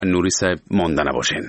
نوری صاحب مانده نباشین.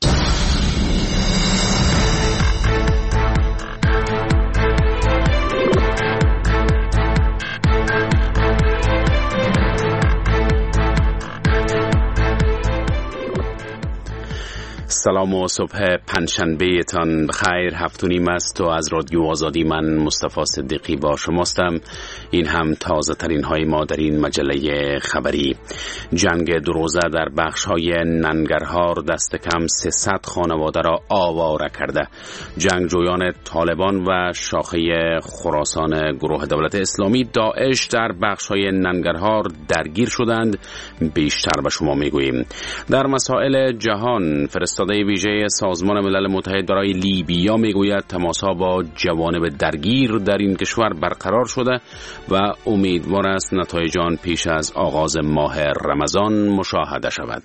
سلام و صبح پنجشنبه تان بخیر. 7:30 است و از رادیو آزادی من مصطفی صدیقی با شماستم. این هم تازه ترین های ما در این مجله خبری. جنگ دو روزه در بخش های ننگرهار دست کم 300 خانواده را آواره کرده. جنگجویان طالبان و شاخه خراسان گروه دولت اسلامی داعش در بخش های ننگرهار درگیر شدند. بیشتر به شما میگوییم. در مسائل جهان فرستاده ویژه سازمان ملل متحد برای لیبیا میگوید تماس‌ها با جوانب درگیر در این کشور برقرار شده و امیدوار است نتایج آن پیش از آغاز ماه رمضان مشاهده شود.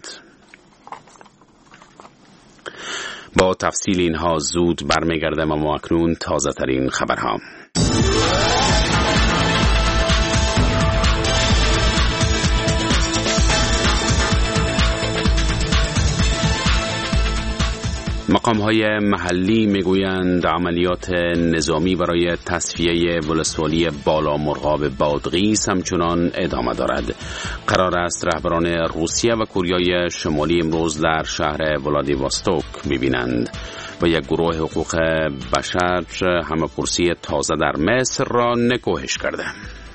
با تفصیل اینها زود برمیگردم، اما اکنون تازه ترین خبرها. مقام‌های محلی میگویند عملیات نظامی برای تصفیه ولسوالی بالامرغاب بادغیس همچنان ادامه دارد. قرار است رهبران روسیه و کره شمالی امروز در شهر ولادیواستوک ببینند و یک گروه حقوق بشر همه‌پرسی تازه در مصر را نکوهش کرده.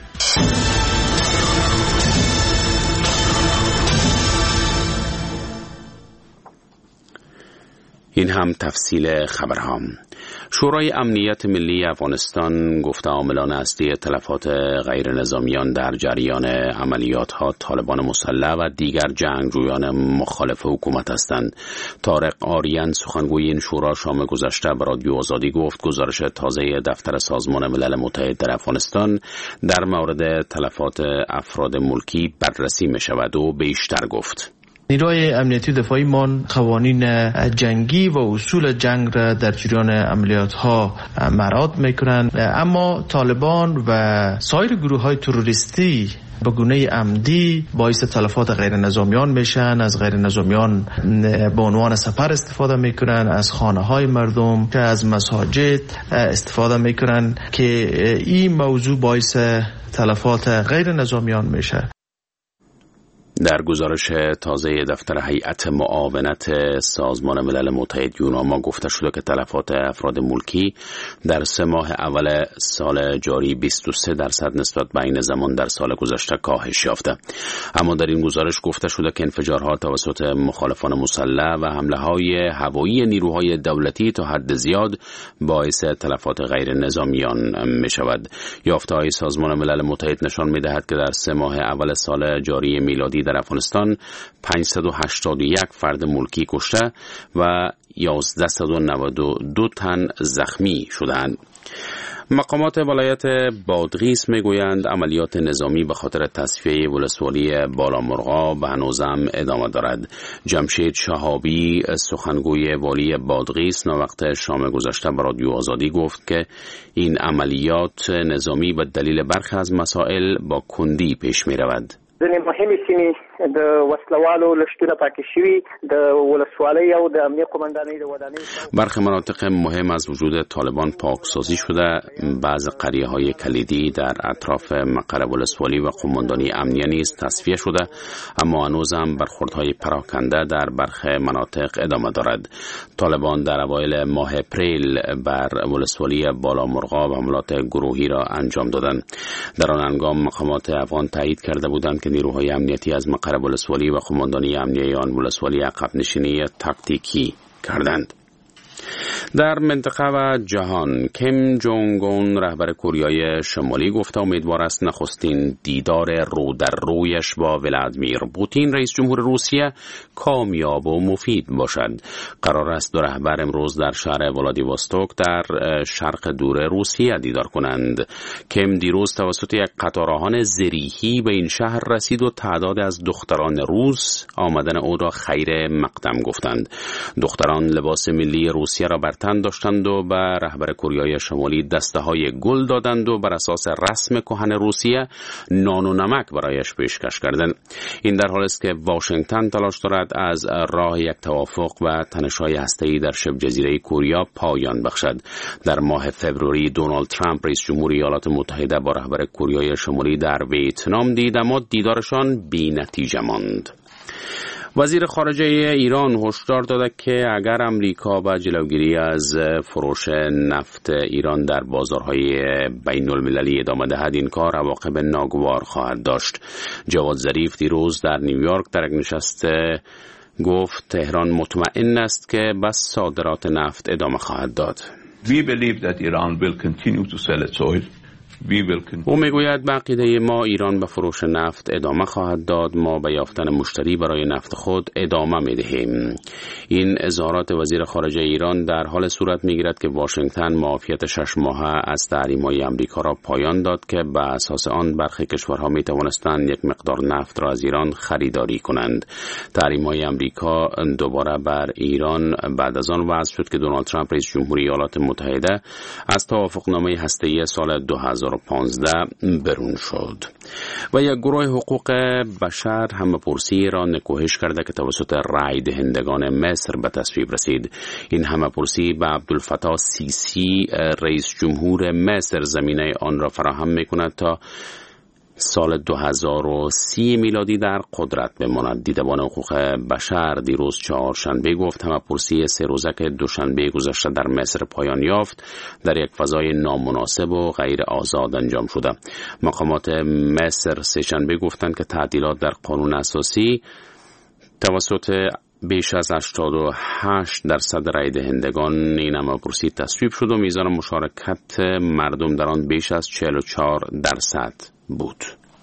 این هم تفصیل خبرها. شورای امنیت ملی افغانستان گفته عاملان اصلی تلفات غیر نظامیان در جریان عملیات‌ها طالبان مسلح و دیگر جنگجویان مخالف حکومت هستند. طارق آریان سخنگوی این شورا شام گذشته به رادیو آزادی گفت گزارش تازه دفتر سازمان ملل متحد در افغانستان در مورد تلفات افراد ملکی بررسی می شود و بیشتر گفت. نیروهای امنیتی دفاعی مان قوانین جنگی و اصول جنگ را در جریان عملیات ها مراعات میکنند، اما طالبان و سایر گروه های تروریستی به گونه عمدی باعث تلفات غیر نظامیان میشن. از غیر نظامیان به عنوان سپر استفاده میکنن، از خانه های مردم که از مساجد استفاده میکنن که این موضوع باعث تلفات غیر نظامیان میشه. در گزارش تازه دفتر هیئت معاونت سازمان ملل متحد یوناما گفته شده که تلفات افراد ملکی در 3 ماه اول سال جاری 23% نسبت به این زمان در سال گذشته کاهش یافته. اما در این گزارش گفته شده که انفجارها توسط مخالفان مسلح و حمله‌های هوایی نیروهای دولتی تا حد زیاد باعث تلفات غیر نظامیان می شود. یافته‌های سازمان ملل متحد نشان می دهد که در 3 ماه اول سال جاری میلادی در افغانستان 581 فرد ملکی کشته و 1192 تن زخمی شدند. مقامات ولایت بادغیس میگویند عملیات نظامی به خاطر تصفیه ولسوالی بالامرغاب هنوزم ادامه دارد. جمشید شهابی سخنگوی والی بادغیس وقت شام گذشته به رادیو آزادی گفت که این عملیات نظامی به دلیل برخی از مسائل با کندی پیش می رود. ځینې مهمې سیمې د وسلوالو لشکره پاکې شوي د ولسوالۍ او د امنیه قماندانۍ د ودانۍ برخی مناطق مهم از وجود طالبان پاکسازی شده. بعض قریه‌های کلیدی در اطراف مقر ولسوالی و قماندانی امنیه نیز تصفیه شده، اما هنوز هم برخوردهای پراکنده در برخی مناطق ادامه دارد. طالبان در اوایل ماه اپریل بر ولسوالی بالامرغاب حملات گروهی را انجام دادند. در آن هنگام مقامات افغان تایید کرده بودند که نیروهای امنیتی از مقر ولسوالی و قماندانی امنیه آن ولسوالی عقب نشینی تاکتیکی کردند. در منطقه و جهان کیم جونگ اون رهبر کره شمالی گفته امیدوار است نخستین دیدار رو در رویش با ولادیمیر پوتین رئیس جمهور روسیه کامیاب و مفید باشد. قرار است دو رهبر امروز در شهر ولادیواستوک در شرق دور روسیه دیدار کنند. کیم دیروز توسط یک قطار آهن زریحی به این شهر رسید و تعداد از دختران روس آمدن او را خیر مقدم گفتند. دختران لباس ملی روسیه را بر تن داشتند و به رهبر کره شمالی دسته‌های گل دادند و بر اساس رسم کهن روسیه نان و نمک برایش پیشکش کردند. این در حالی است که واشنگتن تلاش دارد از راه یک توافق و تنش‌های هسته‌ای در شبه جزیره کره پایان بخشد. در ماه فوریه دونالد ترامپ رئیس جمهور ایالات متحده با رهبر کره شمالی در ویتنام دید، اما دیدارشان بی‌نتیجه ماند. وزیر خارجه ایران هشدار داده که اگر امریکا به جلوگیری از فروش نفت ایران در بازارهای بین المللی ادامه دهد، این کار عواقب ناگوار خواهد داشت. جواد ظریف دیروز در نیویورک در یک نشست گفت تهران مطمئن است که به صادرات نفت ادامه خواهد داد. We believe that Iran will continue to sell its oil. او میگوید به عقیده ما ایران به فروش نفت ادامه خواهد داد. ما به یافتن مشتری برای نفت خود ادامه میدهیم. این اظهارات وزیر خارجه ایران در حال صورت میگیرد که واشنگتن معافیت 6 ماهه از تحریم‌های آمریکا را پایان داد که به اساس آن برخی کشورها میتوانستند یک مقدار نفت را از ایران خریداری کنند. تحریم‌های آمریکا دوباره بر ایران بعد از آن وضع شد که دونالد ترامپ رئیس جمهور ایالات متحده از توافقنامه هسته‌ای سال 2015 برون شد. و یک گروه حقوق بشر همه‌پرسی را نکوهش کرده که توسط رای دهندگان مصر به تصویب رسید. این همه‌پرسی به عبدالفتاح سیسی رئیس جمهور مصر زمینه آن را فراهم می‌کند تا سال 2030 میلادی در قدرت بماند. دیدبان حقوق بشر دیروز چهارشنبه گفت همه‌پرسی 3 روزه که دوشنبه گذشته در مصر پایان یافت در یک فضای نامناسب و غیر آزاد انجام شده. مقامات مصر سه‌شنبه گفتند که تعدیلات در قانون اساسی توسط بیش از 88% رای دهندگان این همه‌پرسی تصویب شد و میزان مشارکت مردم در آن بیش از 44% بود.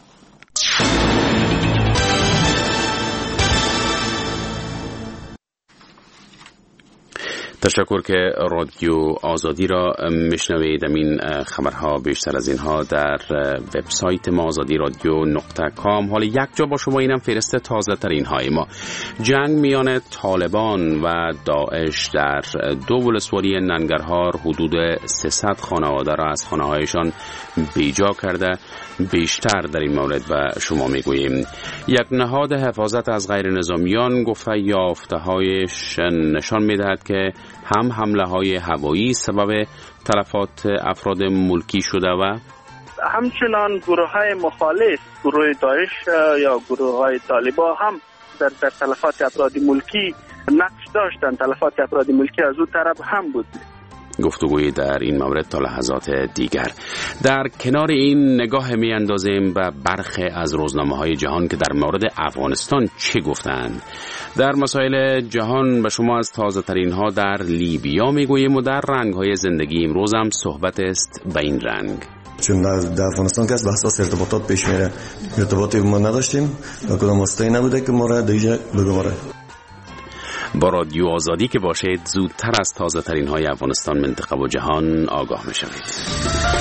تشکر که رادیو آزادی را میشنوید. این خبرها بیشتر از اینها در وبسایت ما azadi.radio.com. حالا یک جا با شما اینم فهرست تازه ترین های ما. جنگ میان طالبان و داعش در دو ولسوالی ننگرهار حدود 300 خانواده را از خانه‌هایشان بیجا کرده. بیشتر در این مورد و شما میگوییم. یک نهاد حفاظت از غیر نظامیان گفته یافته‌هایش نشان میدهد که هم حمله‌های هوایی سبب تلفات افراد ملکی شده و همچنان گروه‌های مخالف، گروه داعش یا گروه‌های طالبان هم در تلفات افراد ملکی نقش داشتند. تلفات افراد ملکی از اون طرف هم بود. گفتگوی در این مورد تا لحظات دیگر. در کنار این نگاه می اندازیم به برخی از روزنامه‌های جهان که در مورد افغانستان چه گفتند. در مسائل جهان به شما از تازه ترین ها در لیبیا می گوییم و در رنگ های زندگی امروز هم صحبت است به این رنگ. چون در افغانستان که از بحث ارتباطات پیش میره، ارتباطی ما نداشتیم و کدام واسطه‌ای نبوده که ما را دیگه بگماره. با رادیو آزادی که باشید زودتر از تازه ترین های افغانستان، منطقه و جهان آگاه می شوید.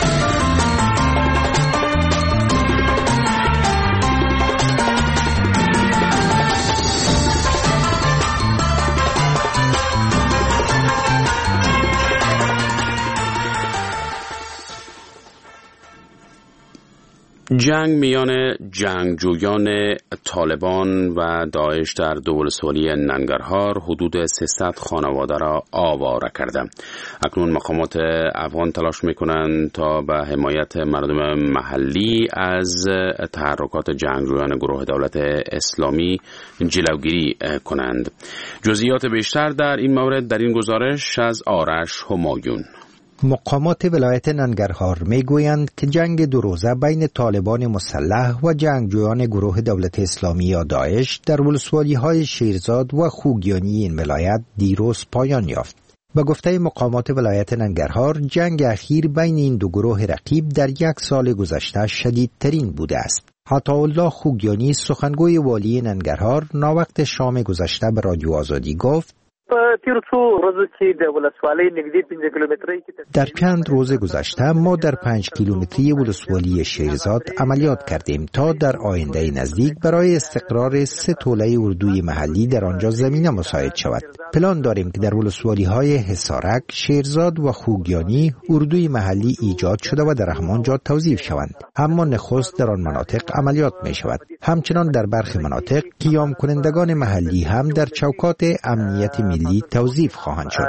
جنگ میان جنگجویان طالبان و داعش در دو ولسوالی ننگرهار حدود 300 خانواده را آواره کرده. اکنون مقامات افغان تلاش میکنند تا به حمایت مردم محلی از تحرکات جنگجویان گروه دولت اسلامی جلوگیری کنند. جزئیات بیشتر در این مورد در این گزارش از آرش همایون. مقامات ولایت ننگرهار میگویند که جنگ دو روزه بین طالبان مسلح و جنگجویان گروه دولت اسلامی یا داعش در ولسوالی‌های شیرزاد و خوگیانی این ولایت دیروز پایان یافت. به گفته مقامات ولایت ننگرهار، جنگ اخیر بین این دو گروه رقیب در 1 سال گذشته شدیدترین بوده است. عطاالله خوگیانی سخنگوی والی ننگرهار ناوقت شام گذشته به رادیو آزادی گفت: در چند روز گذشته ما در 5 کیلومتری ولسوالی شیرزاد عملیات کردیم تا در آینده نزدیک برای استقرار 3 توله اردوی محلی در آنجا زمینه مساعد شود. پلان داریم که در ولسوالی های حصارک، شیرزاد و خوگیانی اردوی محلی ایجاد شده و در همانجا توظیف شوند. اما نخست در آن مناطق عملیات می شود. همچنان در برخی مناطق قیام کنندگان محلی هم در چوکات امنیت ملی توظیف خواهند شد.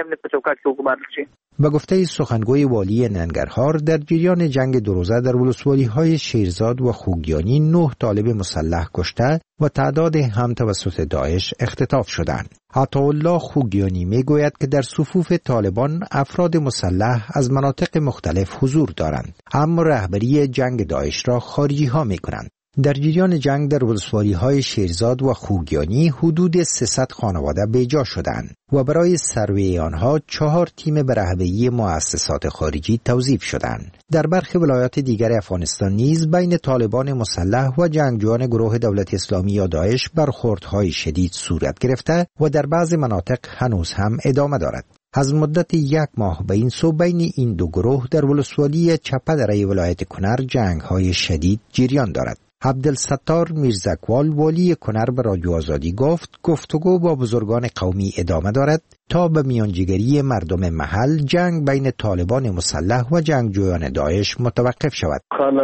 به گفته سخنگوی والی ننگرهار، در جریان جنگ 2 روزه در ولسوالی های شیرزاد و خوگیانی 9 طالب مسلح کشته و تعداد هم توسط داعش اختطاف شدند. عطاالله خوگیانی می گوید که در صفوف طالبان افراد مسلح از مناطق مختلف حضور دارند، اما رهبری جنگ داعش را خارجی ها می کنند. در جریان جنگ در ولسوالی های شیرزاد و خوگیانی حدود 300 خانواده بیجا شدند و برای سروی آنها 4 تیم به رهبری مؤسسات خارجی توظیف شدند. در برخی ولایات دیگر افغانستان نیز بین طالبان مسلح و جنگجویان گروه دولت اسلامی یا داعش برخوردهای شدید صورت گرفته و در بعضی مناطق هنوز هم ادامه دارد. از مدت 1 ماه به این سو بین این دو گروه در ولسوالی چپدره ولایت کنر جنگ‌های شدید جریان دارد. عبدالستار میرزکوال والی کنر به رادیو آزادی گفت گفتگو با بزرگان قومی ادامه دارد تا به میانجیگری مردم محل جنگ بین طالبان مسلح و جنگجویان داعش متوقف شود.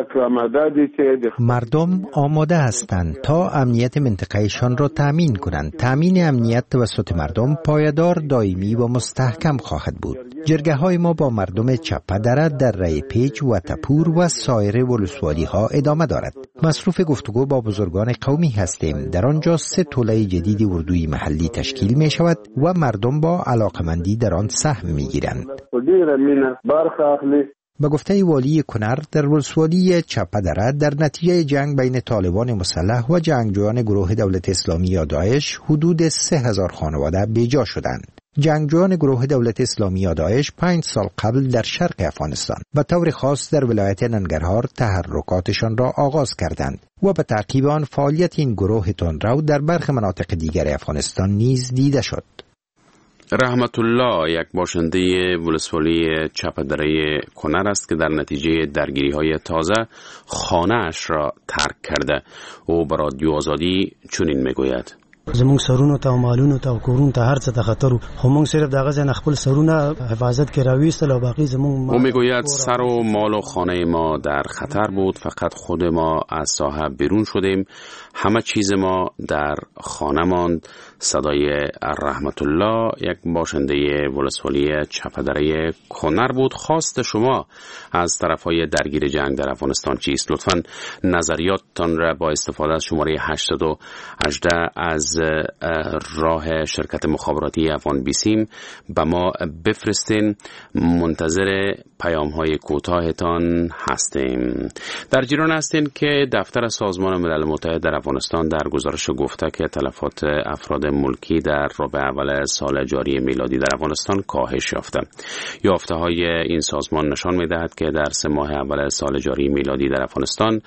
مردم آماده هستند تا امنیت منطقهشان را تأمین کنند. تأمین امنیت توسط مردم پایدار، دائمی و مستحکم خواهد بود. جرگه های ما با مردم چپدره در ری پیچ و تپور و سایر ولسوالی ها ادامه دارد. مصروف گفتگو با بزرگان قومی هستیم. در آنجا 3 توله جدید اردوی محلی تشکیل می شود و مردم با علاقمندی در آن سهم می گیرند. به گفته والی کنر، در ولسوالی چپدره در نتیجه جنگ بین طالبان مسلح و جنگجویان گروه دولت اسلامی یا داعش حدود 3000 خانواده بیجا شدند. جنگجویان گروه دولت اسلامی یا داعش 5 سال قبل در شرق افغانستان و طور خاص در ولایت ننگرهار تحرکاتشان را آغاز کردند و به تعقیب آن فعالیت این گروه تندرو در برخی مناطق دیگر افغانستان نیز دیده شد. رحمت الله یک باشنده ولسوالی چپدره کنر است که در نتیجه درگیری‌های تازه خانه‌اش را ترک کرده. او به رادیو آزادی چنین میگوید: زمونږ سرونو ته او مالونو ته او کورونو ته هر څه ته خطر و خو موږ صرف دغه ځای نه خپل سرونه حفاظت کې راویستل او باقی زمونږ. او میگوید سر و مال و خانه ما در خطر بود، فقط خود ما از ساحه بیرون شدیم، همه چیز ما در خانه ماند. صدای رحمت الله یک باشنده ولسوالی چپدره کنر بود. خواست شما از طرفهای درگیر جنگ در افغانستان چیست؟ لطفاً نظریاتتان را با استفاده از شماره 818 از راه شرکت مخابراتی افغان بیسیم به ما بفرستین. منتظر پیام های کوتاهتان هستیم. در جریان هستین که دفتر سازمان ملل متحد در افغانستان در گزارش گفته که تلفات افراد ملکی در ربع اول سال جاری میلادی در افغانستان کاهش یافته. یافته های این سازمان نشان می دهد که در 3 ماه اول سال جاری میلادی در افغانستان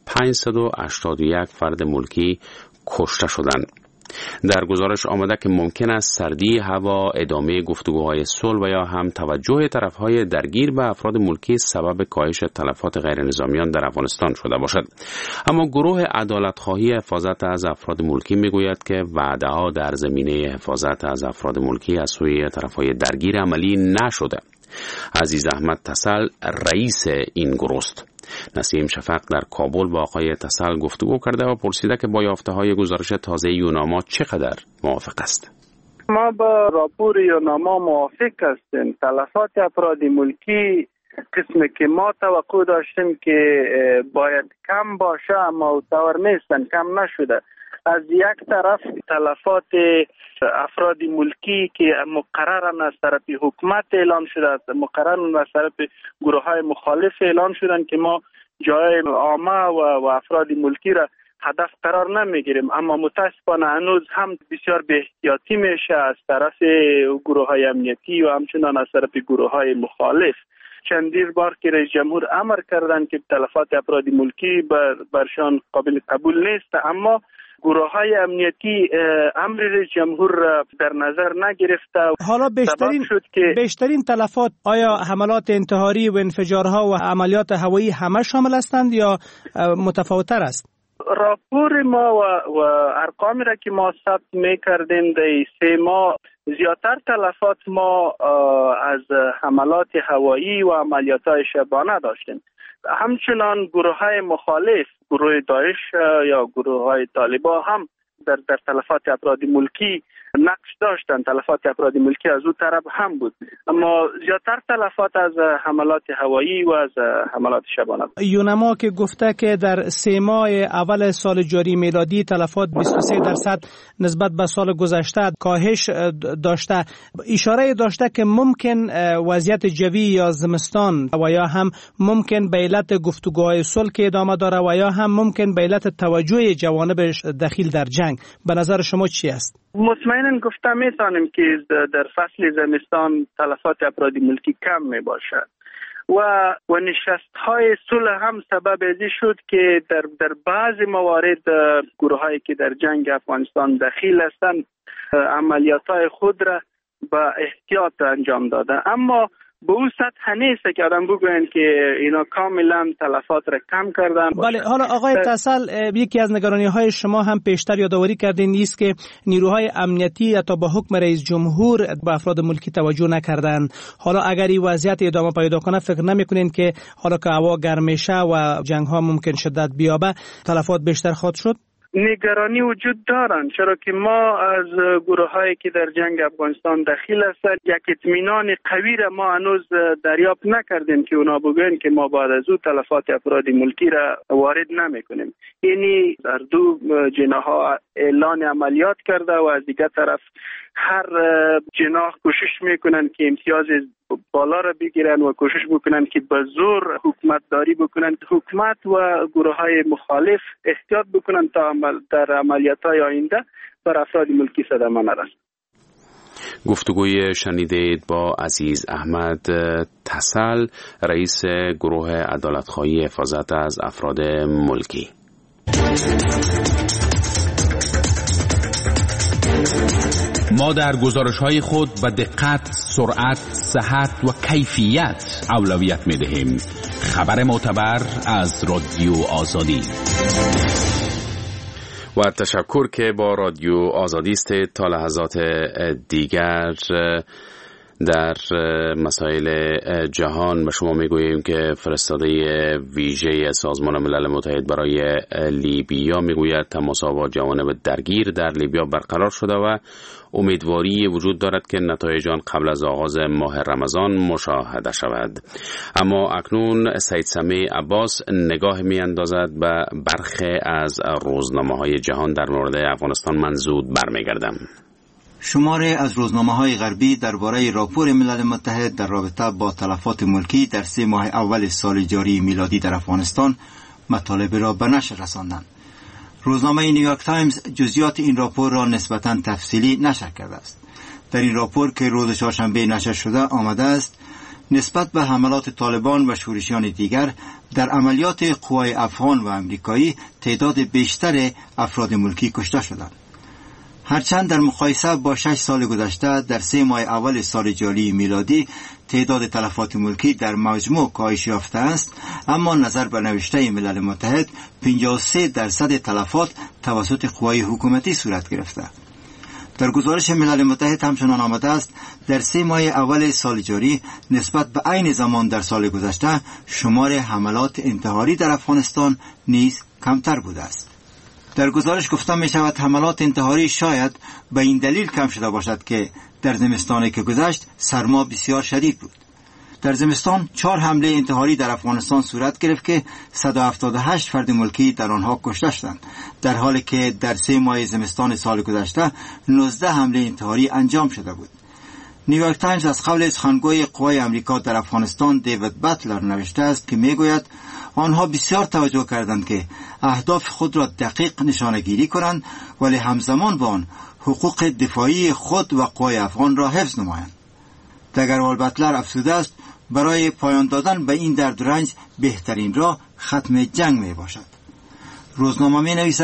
581 فرد ملکی کشته شدند. در گزارش آمده که ممکن است سردی هوا، ادامه گفتگوهای صلح و یا هم توجه طرفهای درگیر به افراد ملکی سبب کاهش تلفات غیر نظامیان در افغانستان شده باشد. اما گروه عدالت‌خواهی حفاظت از افراد ملکی میگوید که وعده‌ها در زمینه حفاظت از افراد ملکی از سوی طرفهای درگیر عملی نشده. عزیز احمد تسل رئیس این گروه است. نسیم شفق در کابل با آقای تسل گفتگو کرده و پرسیده که با یافته‌های گزارش تازه یوناما چقدر موافق است. ما با راپور یوناما موافق هستیم. تلفات افراد ملکی قسمی که ما توقع داشتیم که باید کم باشه اما طور نیستن، کم نشده. از یک طرف تلفات افراد ملکی که مقررن از طرف حکومت اعلام شده است، مقررن از طرف گروه های مخالف اعلام شدن که ما جای عامه و افراد ملکی را هدف قرار نمیگیریم، اما متاسفانه هنوز هم بسیار به احتیاطی میشه از طرف گروه های امنیتی و همچنان از طرف گروه های مخالف. چندین بار که رئیس جمهور امر کردند که تلفات افراد ملکی برشان قابل قبول نیست، اما گروه‌های امنیتی امر رئیس جمهور در نظر نگرفته. حالا بیشترین تلفات آیا حملات انتحاری و انفجارها و عملیات هوایی همه شامل هستند یا متفاوت‌تر است؟ راپور ما و ارقامی را که ما ثبت می‌کردیم در 3 ماه زیادتر تلفات ما از حملات هوایی و عملیات‌های شبانه داشتیم. همچنان گروه‌های مخالف، گروه داعش یا گروه‌های طالبان هم در تلفات افراد ملکی نقش داشتند. تلفات افراد ملکی از اون طرف هم بود، اما زیادتر تلفات از حملات هوایی و از حملات شبانه. یونما که گفته که در 3 ماه اول سال جاری میلادی تلفات 23% نسبت به سال گذشته کاهش داشته، اشاره داشته که ممکن وضعیت جوی یا زمستان و یا هم ممکن به علت گفتگوهای صلح که ادامه داره و یا هم ممکن به علت توجه جوانب دخیل در جنگ. به نظر شما چی است؟ مطمئناً گفته میتونیم که در فصل زمستان تلفات افراد ملکی کم می باشد و نشست‌های صلح هم سبب ازی شد که در بعضی موارد گروه‌هایی که در جنگ افغانستان دخیل هستند عملیات‌های خود را با احتیاط انجام داده، اما به اون سطح نیست که آدم بگوین که اینا کاملا تلفات را کم کردن. بله، حالا آقای تسل، یکی از نگرانی‌های شما هم پیشتر یادآوری کردین نیست که نیروهای امنیتی حتی با حکم رئیس جمهور به افراد ملکی توجه نکردن. حالا اگر این وضعیت ادامه پیدا کنه فکر نمی‌کنین که حالا که هوا گرم میشه و جنگ‌ها ممکن شدت بیابه تلفات بیشتر خواهد شد؟ نگرانی وجود دارند، چرا که ما از گروه‌هایی که در جنگ افغانستان دخیل هستند یک اطمینان قوی را ما هنوز دریافت نکردیم که اونا بگوین که ما بعد از او تلفات افراد ملکی را وارد نمی‌کنیم. یعنی در دو جناح‌ها اعلان عملیات کرده و از دیگر طرف هر جناح کوشش میکنن که امتیاز بالا را بگیرن و کوشش میکنن که به زور حکومت داری بکنن. حکومت و گروه‌های مخالف احتیاط بکنن تا در عملیات‌های آینده بر افراد ملکی صدمه نرسد. گفتگوی شنیدید با عزیز احمد تسل، رئیس گروه عدالت‌خواهی حفاظت از افراد ملکی. ما در گزارش‌های خود به دقت، سرعت، صحت و کیفیت اولویت می‌دهیم. خبر معتبر از رادیو آزادی. و تشکر که با رادیو آزادی است. تا لحظات دیگر در مسائل جهان به شما میگوییم که فرستاده ویژه سازمان ملل متحد برای لیبیا میگوید تماس‌ها با جوانب درگیر در لیبیا برقرار شده و امیدواری وجود دارد که نتایج آن قبل از آغاز ماه رمضان مشاهده شود. اما اکنون سید سمیع عباس نگاه میاندازد به برخی از روزنامه‌های جهان در مورد افغانستان. من زود برمیگردم. شماری از روزنامه‌های غربی درباره راپور ملل متحد در رابطه با تلفات ملکی در 3 ماه اول سال جاری میلادی در افغانستان مطالب را به نشر رساندند. روزنامه نیویورک تایمز جزئیات این راپور را نسبتاً تفصیلی نشر کرده است. در این راپور که روز چهارشنبه نشر شده آمده است نسبت به حملات طالبان و شورشیان دیگر در عملیات قوای افغان و امریکایی تعداد بیشتر افراد ملکی کشته شدند. هرچند در مقایسه با 6 سال گذشته در 3 ماه اول سال جاری میلادی تعداد تلفات ملکی در مجموع کاهش یافته است، اما نظر به نوشته ملل متحد 53% تلفات توسط قوای حکومتی صورت گرفته. در گزارش ملل متحد همچنان آمده است در 3 ماه اول سال جاری نسبت به عین زمان در سال گذشته شمار حملات انتحاری در افغانستان نیز کمتر بوده است. در گزارش گفته می شود حملات انتحاری شاید به این دلیل کم شده باشد که در زمستانی که گذشت سرما بسیار شدید بود. در زمستان 4 حمله انتحاری در افغانستان صورت گرفت که 178 فرد ملکی در آنها کشته شدند، در حالی که در 3 ماه زمستان سال گذشته 19 حمله انتحاری انجام شده بود. نیویورک تایمز از قول سخنگوی قوای امریکا در افغانستان دیوید باتلر نوشته است که میگوید آنها بسیار توجه کردند که اهداف خود را دقیق نشانه‌گیری کنند ولی همزمان با آن حقوق دفاعی خود و قوای افغان را حفظ نمایند. دگروال باتلر افزوده است برای پایان دادن به این درد و رنج بهترین راه ختم جنگ می باشد. روزنامه می نویسد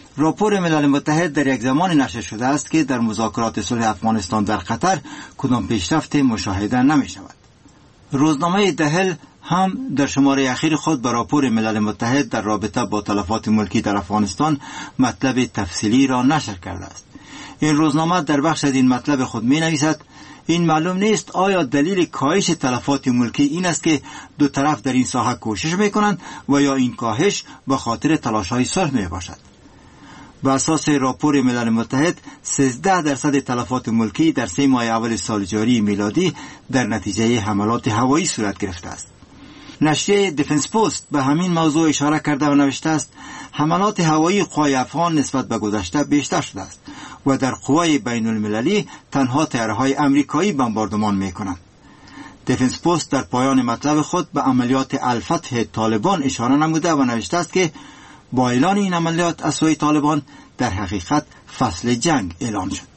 راپور ملل متحد در یک زمان نشر شده است که در مذاکرات صلح افغانستان در قطر کدام پیشرفت مشاهده نمی شود. روزنامه دهل هم در شماره اخیر خود به راپور ملل متحد در رابطه با تلفات ملکی در افغانستان مطلب تفصیلی را نشر کرده است. این روزنامه در بخش از این مطلب خود می نویسد: این معلوم نیست آیا دلیل کاهش تلفات ملکی این است که دو طرف در این ساحه کوشش می کنند و یا این کاهش به خاطر تلاش‌های صلح می باشد. به اساس راپور ملل متحد 13% تلفات ملکی در 3 ماه اول سال جاری میلادی در نتیجه حملات هوایی صورت گرفته است. نشریه دیفنس پست به همین موضوع اشاره کرده و نوشته است: حملات هوایی قوای افغان نسبت به گذشته بیشتر شده است و در قوای بین المللی تنها طیاره‌های امریکایی بمباردمان می‌کنند. دیفنس پست در پایان مطلب خود به عملیات الفتح طالبان اشاره نموده و نوشته است که با اعلان این عملیات از سوی طالبان در حقیقت فصل جنگ اعلان شد.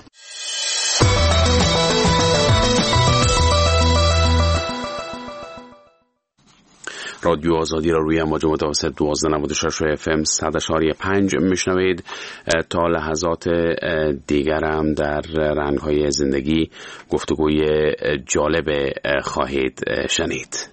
رادیو آزادی را روی امواج متوسط 1296 FM 100.5 میشنوید. تا لحظات دیگر هم در رنگ‌های زندگی گفتگوی جالب خواهید شنید.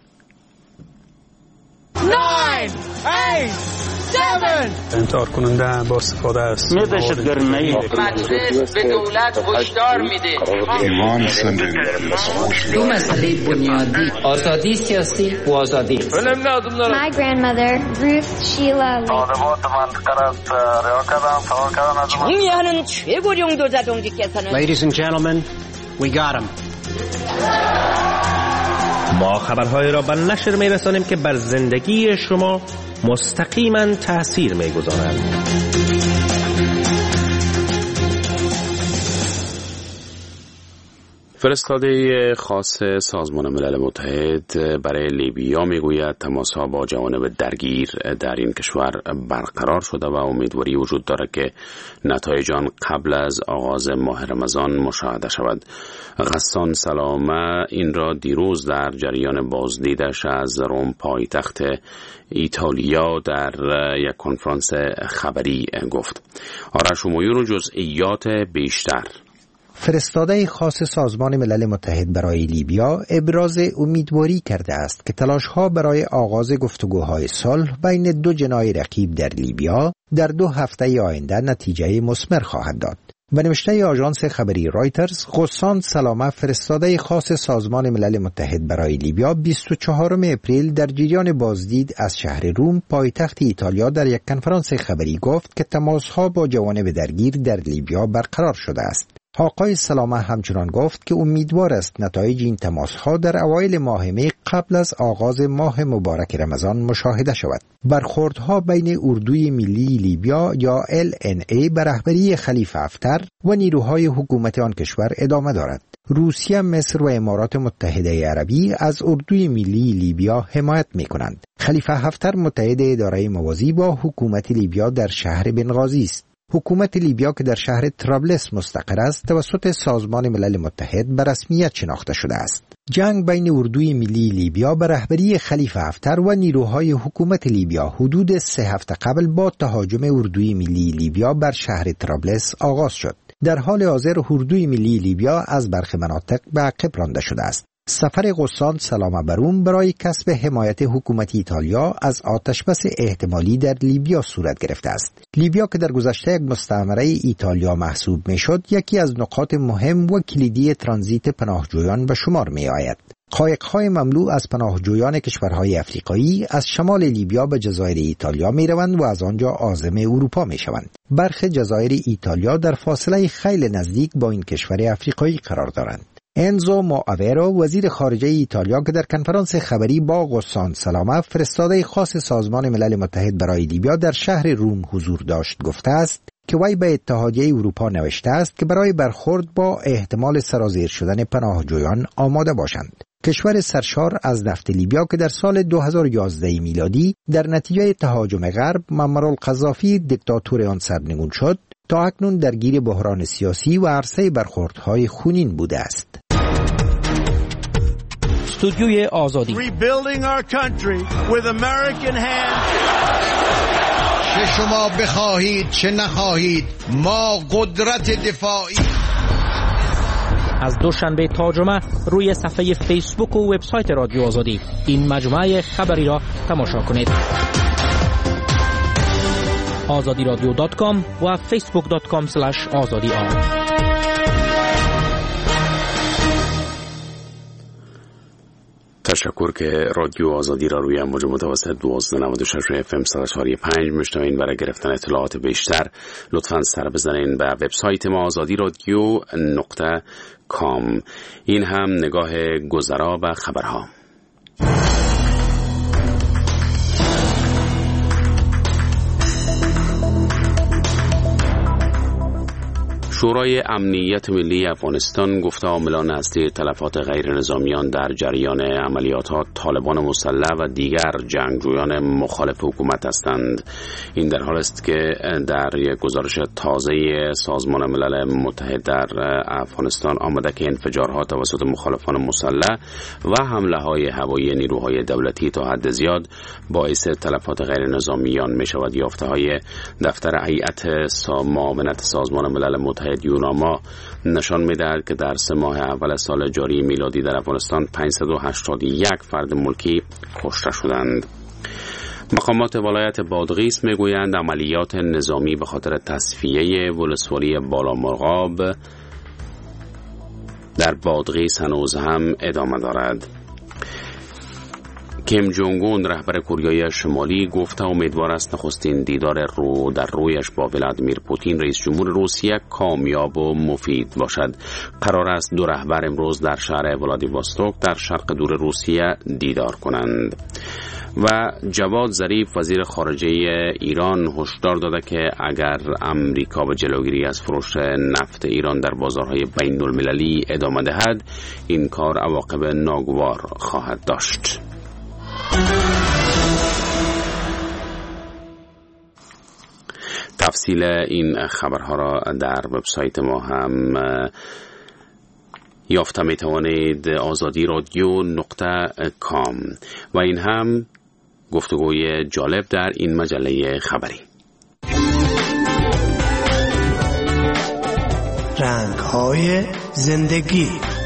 9 8 7 انتحار کننده با استفاده است. دهشتگرمی مجلس به دولت هشدار میده. ایمان زندگی دو مسئله بنیادی: آزادی سیاسی و آزادی. My grandmother Ruth Sheila Lee. 정의하는 최고령 도자동지께서는 Ladies and gentlemen, we got him. ما خبرهای را به نشر می‌رسانیم که بر زندگی شما مستقیما تأثیر می‌گذارند. فرستاده خاص سازمان ملل متحد برای لیبیا میگوید تماس‌ها با جوانب درگیر در این کشور برقرار شده و امیدواری وجود دارد که نتایج آن قبل از آغاز ماه رمضان مشاهده شود. غسان سلامه این را دیروز در جریان بازدیدش از روم پایتخت ایتالیا در یک کنفرانس خبری گفت. آرش مویون و جزئیات بیشتر. فرستاده خاص سازمان ملل متحد برای لیبیا ابراز امیدواری کرده است که تلاش‌ها برای آغاز گفتگوهای صلح بین دو جناح رقیب در لیبیا در 2 هفته آینده نتیجه مثمر خواهد داد. به نوشته آژانس خبری رایترز، غسان سلامه فرستاده خاص سازمان ملل متحد برای لیبیا 24 اپریل در جریان بازدید از شهر روم پایتخت ایتالیا در یک کنفرانس خبری گفت که تماس‌ها با جوانب درگیر در لیبیا برقرار شده است. آقای سلامه همچنان گفت که امیدوار است نتایج این تماس‌ها در اوایل ماه می قبل از آغاز ماه مبارک رمضان مشاهده شود. برخوردها بین اردوی ملی لیبیا یا LNA به رهبری خلیفه حفتر و نیروهای حکومت آن کشور ادامه دارد. روسیه، مصر و امارات متحده عربی از اردوی ملی لیبیا حمایت می‌کنند. خلیفه حفتر متحد اداره موازی با حکومت لیبیا در شهر بنغازی است. حکومت لیبیا که در شهر طرابلس مستقر است توسط سازمان ملل متحد به رسمیت شناخته شده است. جنگ بین اردوی ملی لیبیا به رهبری خلیفه حفتر و نیروهای حکومت لیبیا حدود 3 هفته قبل با تهاجم اردوی ملی لیبیا بر شهر طرابلس آغاز شد. در حال حاضر اردوی ملی لیبیا از برخی مناطق به عقب رانده شده است. سفر غسان سلامه به روم برای کسب حمایت حکومت ایتالیا از آتشبس احتمالی در لیبیا صورت گرفته است. لیبیا که در گذشته یک مستعمره ایتالیا محسوب میشد، یکی از نقاط مهم و کلیدی ترانزیت پناهجویان به شمار می آید. قایق‌های مملو از پناهجویان کشورهای افریقایی از شمال لیبیا به جزایر ایتالیا می روند و از آنجا عازم اروپا می شوند. برخی جزایر ایتالیا در فاصله خیلی نزدیک با این کشور افریقایی قرار دارند. انزو مواورو وزیر خارجه ایتالیا که در کنفرانس خبری با غسان سلامه فرستاده خاص سازمان ملل متحد برای لیبیا در شهر روم حضور داشت گفته است که وی به اتحادیه اروپا نوشته است که برای برخورد با احتمال سرازیر شدن پناهجویان آماده باشند. کشور سرشار از نفت لیبیا که در سال 2011 میلادی در نتیجه تهاجم غرب معمر القذافی دیکتاتور آن سرنگون شد، تا اکنون درگیر بحران سیاسی و عرصه برخوردهای خونین بوده است. استودیوی آزادی. Rebuilding our country with American hands چه شما بخواهید چه نخواهید ما قدرت دفاعی. از دوشنبه تا جمعه روی صفحه فیسبوک و وبسایت رادیو آزادی این مجموعه خبری را تماشا کنید. azadiradyo.com و facebook.com/azadi. تشکر که رادیو آزادی را روی امواج متوسط 1296 FM 104.5 میشنوین. برای گرفتن اطلاعات بیشتر لطفاً سر بزنین به وبسایت ما azadiradyo.com. این هم نگاه گذرا و خبرها. شورای امنیت ملی افغانستان گفته عاملان اصلی تلفات غیر نظامیان در جریان عملیات‌ها طالبان مسلح و دیگر جنگجویان مخالف حکومت هستند. این در حال است که در یک گزارش تازه سازمان ملل متحد در افغانستان آمده که انفجارها توسط مخالفان مسلح و حمله‌های هوایی نیروهای دولتی تا حد زیاد باعث تلفات غیر نظامیان می‌شود. یافته‌های دفتر هیئت معاونت سازمان ملل متحد یوناما نشان می‌دهد که در 3 ماه اول سال جاری میلادی در افغانستان 581 فرد ملکی کشته شدند. مقامات ولایت بادغیس میگویند عملیات نظامی به خاطر تصفیه ولسوالی بالامرغاب در بادغیس هنوز هم ادامه دارد. کیم جونگ اون رهبر کره شمالی گفته امیدوار است نخستین دیدار رو در رویش با ولادیمیر پوتین رئیس جمهور روسیه کامیاب و مفید باشد. قرار است دو رهبر امروز در شهر ولادیوستوک در شرق دور روسیه دیدار کنند. و جواد ظریف وزیر خارجه ایران هشدار داده که اگر امریکا به جلوگیری از فروش نفت ایران در بازارهای بین المللی ادامه دهد این کار عواقب ناگوار خواهد داشت. تفصیل این خبرها را در وبسایت ما هم یافته می توانید azadiradyo.com. و این هم گفتگوی جالب در این مجله خبری. رنگ‌های زندگی.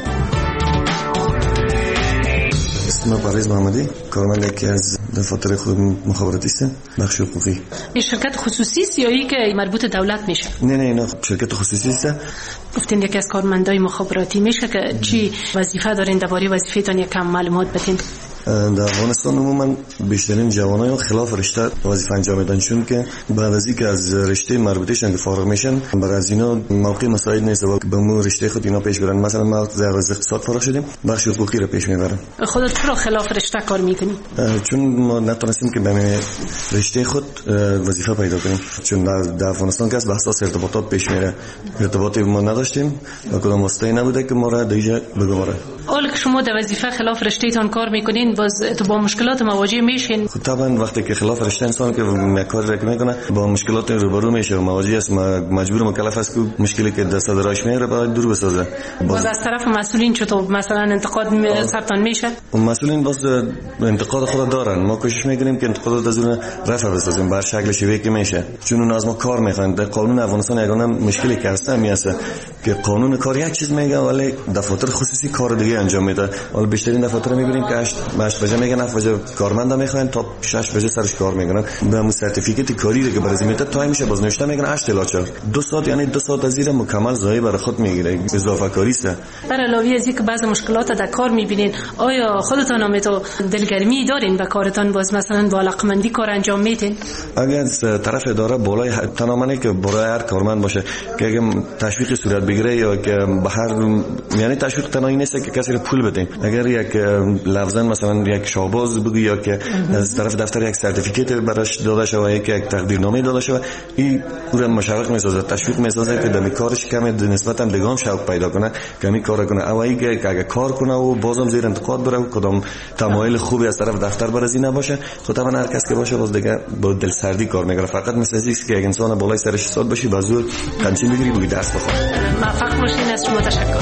اسم پرویز محمدی، کارمند یکی از دفاتر خود مخابراتی است، بخش حقوقی. این شرکت خصوصی است یا ای که مربوط دولت میشه؟ نه شرکت خصوصی است. گفتین یکی از کارمندای مخابراتی میشه که چی وظیفه دارین؟ درباره وظیفه‌تان یکم معلومات بدین. در افغانستان عموما بیشترین جوانای خلاف رشته وظیفه انجام میدن، چون که بعد از اینکه از رشته مربوطهشان که فارغ میشن برای از اینا موقع مساعد نیست و به مو رشته خود اینا پیش برن. مثلا ما از اقتصاد فارغ شدیم، بخش حقوقی رو پیش میبرم. خودت چرا خلاف رشته کار میکنی؟ چون ما نتونستیم که به رشته خود وظیفه پیدا کنیم، چون در افغانستان که بحث ارتباطات پیش میره، ارتباطی ما نداشتیم و کدام واسطه نبوده که ما را دیگه بگذاره. حالا که شما در وظیفه خلاف رشته تان کار میکنین باز تو با مشکلات مواجه میشین؟ خب طبعا وقتی که خلاف رشته انسان که کاری را میکنه با مشکلات روبرو میشه و مواجه است، مجبور مکلف است که مشکلی که دست دراش میره باید دور بسازه. باز از طرف مسئولین چطور مثلا انتقاد سرتان میشه؟ مسئولین باز انتقاد خود دارن، ما کوشش میکنیم که انتقادات از اون رفع بسازیم بر شکل شیوهی که میشه، چون اون از ما کار میخوان. در قانون افغانستان یگانه مشکلی که هست میاسه که قانون کار یک چیز میگه ولی دفاتر خصوصی کار دیگه انجام میده. حالا بیشترین دفاتر میبینیم که 8 بجه میگن 7 بجه کارمندا میخوان تا 6 بجه سرش کار میکنن. به مو سرتیفیکیت کاری که برای میته تایم میشه باز نوشته میگن 8 تا 4 2 ساعت، یعنی 2 ساعت از زیر مکمل ضایع برای خود میگیره، اضافه کاری است. بر علاوه از اینکه بعضی مشکلات در کار میبینین، آیا خودتان هم تو دلگرمی دارین به کارتان؟ باز مثلا با علاقمندی کار انجام میدین؟ اگر طرف اداره بالای تنامنه که برای هر کارمند باشه که اگه تشویق صورت بگیره یا که به هر، یعنی تشویق تنهایی نیست که کسی رو پول بدین، اگر یک لفظاً مثلا یک شاباز بگی یا که از طرف دفتر یک سرتیفیکیت براش داده شده یک تقدیرنامه داده شده، این پورا مشوق میسازه، تشویق میسازه که دمی کارش کم نسبتاً دگام شوق پیدا کنه کمی کار کنه. اوایی که اگه کار کنه و بازم زیر انتقاد بره و کدام تمایل خوبی از طرف دفتر برازی نباشه، خود طبعا هر کس که باشه باز دیگه با دلسردی کار میکنه. فقط مثل اینکه یک انسان بالای سرش سال باشی با زور قنچی بگیری بگی درس بخون. موفق باشین. از شما تشکر.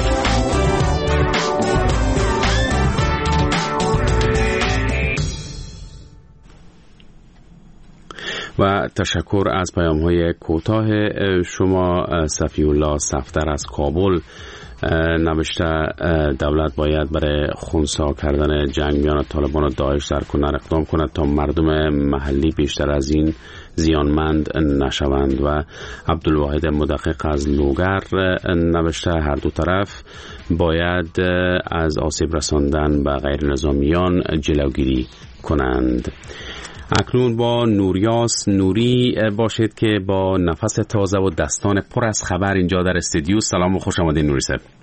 و تشکر از پیام‌های کوتاه شما. صفی الله صفدر از کابل نوشته دولت باید برای خنثی کردن جنگ میان طالبان و داعش در کنار اقدام کند تا مردم محلی بیشتر از این زیانمند نشوند. و عبدالواحد مدقق از لوگر نوشته هر دو طرف باید از آسیب رساندن به غیر نظامیان جلوگیری کنند. اکنون با نوریاس نوری باشید که با نفس تازه و دستان پر از خبر اینجا در استودیو. سلام و خوش آمدید نوری صاحب.